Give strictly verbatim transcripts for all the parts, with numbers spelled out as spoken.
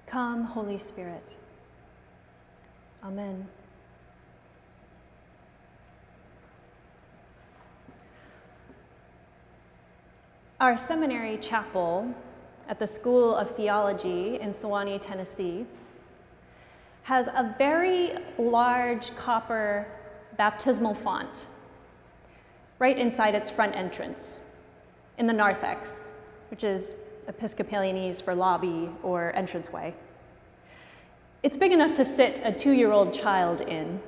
Come, Holy Spirit. Amen. Our seminary chapel at the School of Theology in Sewanee, Tennessee, has a very large copper baptismal font right inside its front entrance in the narthex, which is Episcopalianese for lobby or entranceway. It's big enough to sit a two-year-old child in.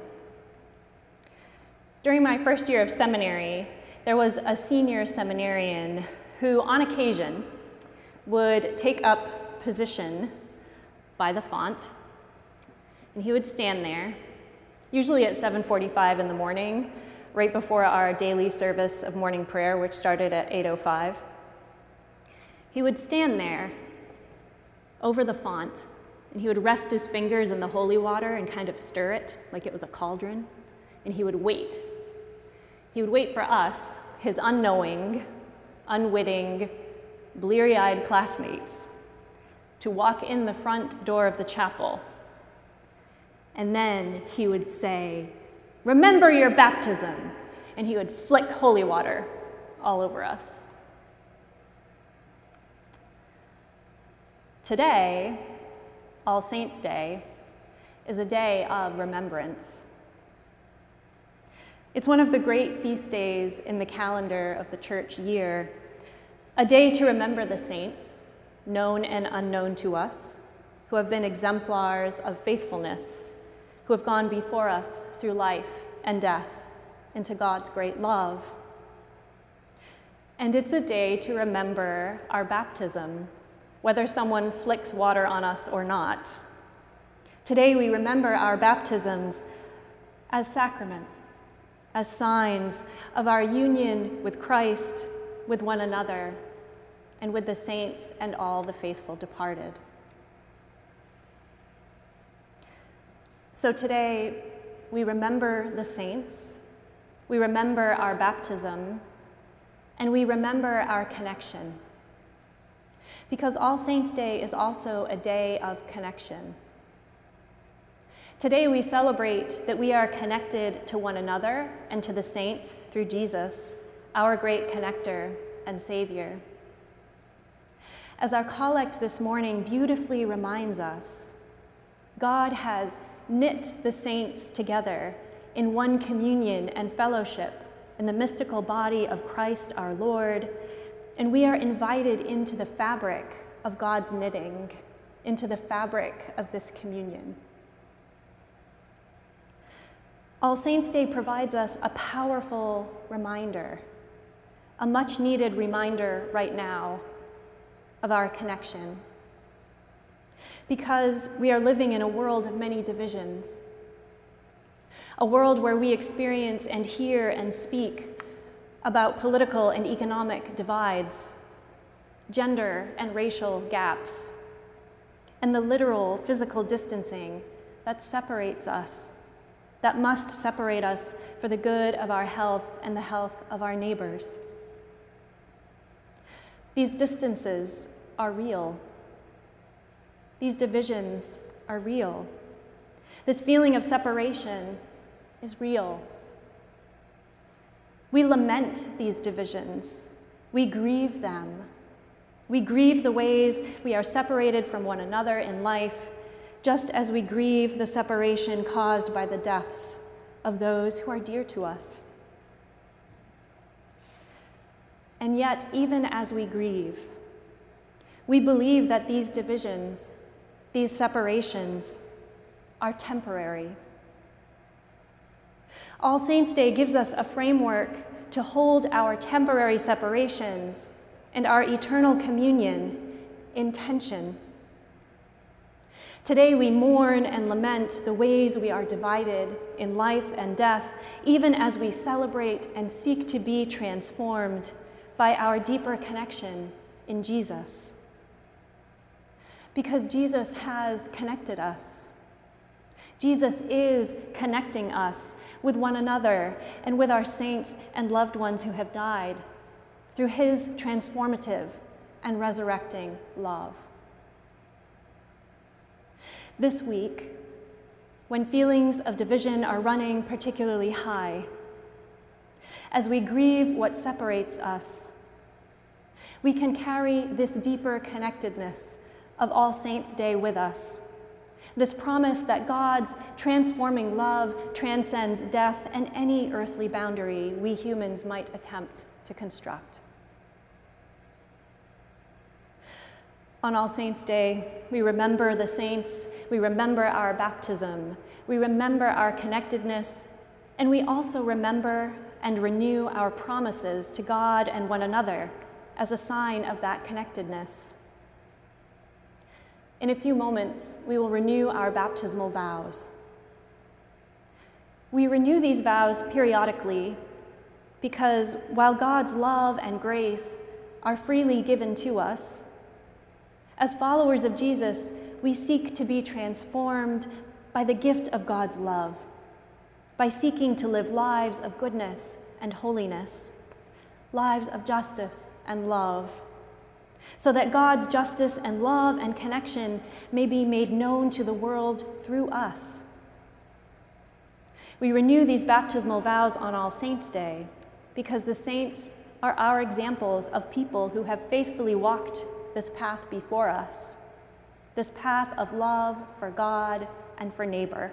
During my first year of seminary, there was a senior seminarian who, on occasion, would take up position by the font, and he would stand there, usually at seven forty-five in the morning, right before our daily service of morning prayer, which started at eight oh five. He would stand there over the font, and he would rest his fingers in the holy water and kind of stir it like it was a cauldron, and he would wait. He would wait for us, his unknowing, unwitting, bleary-eyed classmates, to walk in the front door of the chapel. And then he would say, "Remember your baptism," and he would flick holy water all over us. Today, All Saints' Day, is a day of remembrance. It's one of the great feast days in the calendar of the church year, a day to remember the saints, known and unknown to us, who have been exemplars of faithfulness, who have gone before us through life and death into God's great love. And it's a day to remember our baptism, whether someone flicks water on us or not. Today we remember our baptisms as sacraments, as signs of our union with Christ, with one another, and with the saints and all the faithful departed. So today, we remember the saints, we remember our baptism, and we remember our connection. Because All Saints' Day is also a day of connection. Today we celebrate that we are connected to one another and to the saints through Jesus, our great connector and Savior. As our collect this morning beautifully reminds us, God has knit the saints together in one communion and fellowship in the mystical body of Christ our Lord, and we are invited into the fabric of God's knitting, into the fabric of this communion. All Saints' Day provides us a powerful reminder, a much-needed reminder right now of our connection. Because we are living in a world of many divisions, a world where we experience and hear and speak about political and economic divides, gender and racial gaps, and the literal physical distancing that separates us, that must separate us for the good of our health and the health of our neighbors. These distances are real. These divisions are real. This feeling of separation is real. We lament these divisions. We grieve them. We grieve the ways we are separated from one another in life, just as we grieve the separation caused by the deaths of those who are dear to us. And yet, even as we grieve, we believe that these divisions, these separations, are temporary. All Saints' Day gives us a framework to hold our temporary separations and our eternal communion in tension. Today we mourn and lament the ways we are divided in life and death, even as we celebrate and seek to be transformed by our deeper connection in Jesus. Because Jesus has connected us. Jesus is connecting us with one another and with our saints and loved ones who have died through his transformative and resurrecting love. This week, when feelings of division are running particularly high, as we grieve what separates us, we can carry this deeper connectedness of All Saints' Day with us, this promise that God's transforming love transcends death and any earthly boundary we humans might attempt to construct. On All Saints' Day, we remember the saints, we remember our baptism, we remember our connectedness, and we also remember and renew our promises to God and one another as a sign of that connectedness. In a few moments, we will renew our baptismal vows. We renew these vows periodically because while God's love and grace are freely given to us, as followers of Jesus, we seek to be transformed by the gift of God's love, by seeking to live lives of goodness and holiness, lives of justice and love, so that God's justice and love and connection may be made known to the world through us. We renew these baptismal vows on All Saints' Day because the saints are our examples of people who have faithfully walked this path before us, this path of love for God and for neighbor.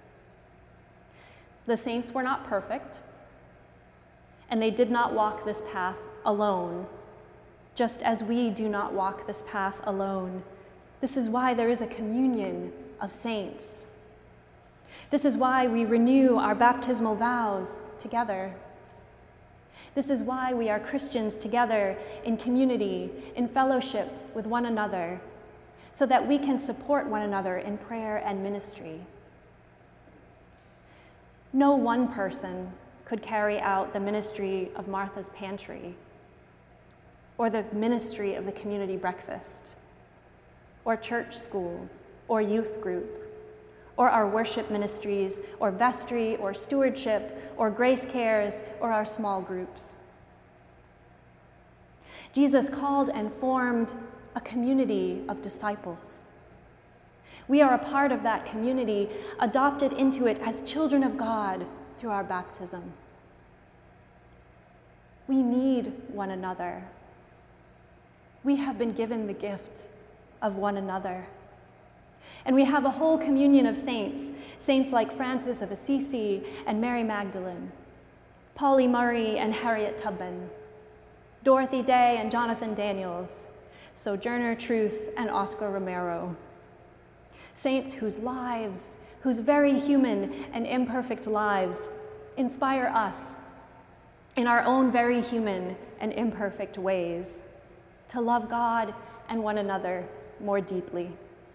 The saints were not perfect, and they did not walk this path alone, just as we do not walk this path alone. This is why there is a communion of saints. This is why we renew our baptismal vows together. This is why we are Christians together in community, in fellowship with one another, so that we can support one another in prayer and ministry. No one person could carry out the ministry of Martha's Pantry, or the ministry of the community breakfast, or church school, or youth group, or our worship ministries, or vestry, or stewardship, or grace cares, or our small groups. Jesus called and formed a community of disciples. We are a part of that community, adopted into it as children of God through our baptism. We need one another. We have been given the gift of one another. And we have a whole communion of saints, saints like Francis of Assisi and Mary Magdalene, Polly Murray and Harriet Tubman, Dorothy Day and Jonathan Daniels, Sojourner Truth and Oscar Romero. Saints whose lives, whose very human and imperfect lives, inspire us in our own very human and imperfect ways to love God and one another more deeply.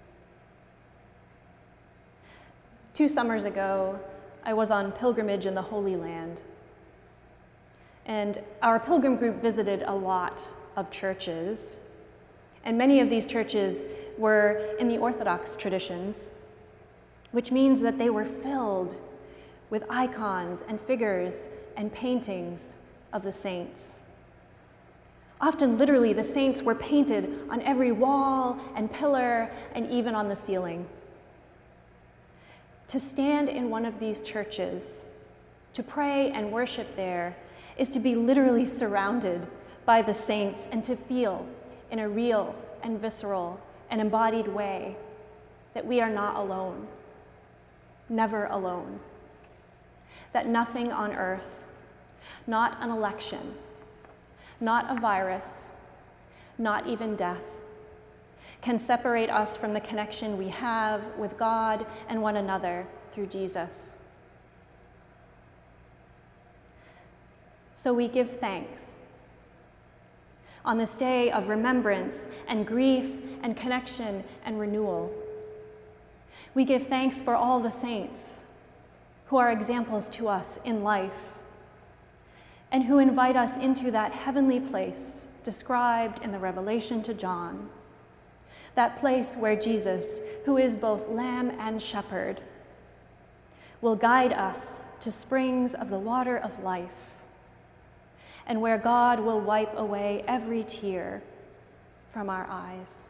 Two summers ago, I was on pilgrimage in the Holy Land. And our pilgrim group visited a lot of churches. And many of these churches were in the Orthodox traditions, which means that they were filled with icons and figures and paintings of the saints. Often, literally, the saints were painted on every wall and pillar and even on the ceiling. To stand in one of these churches, to pray and worship there, is to be literally surrounded by the saints and to feel in a real and visceral and embodied way that we are not alone, never alone, that nothing on earth, not an election, not a virus, not even death, can separate us from the connection we have with God and one another through Jesus. So we give thanks. On this day of remembrance and grief and connection and renewal, we give thanks for all the saints who are examples to us in life and who invite us into that heavenly place described in the Revelation to John, that place where Jesus, who is both Lamb and Shepherd, will guide us to springs of the water of life, and where God will wipe away every tear from our eyes.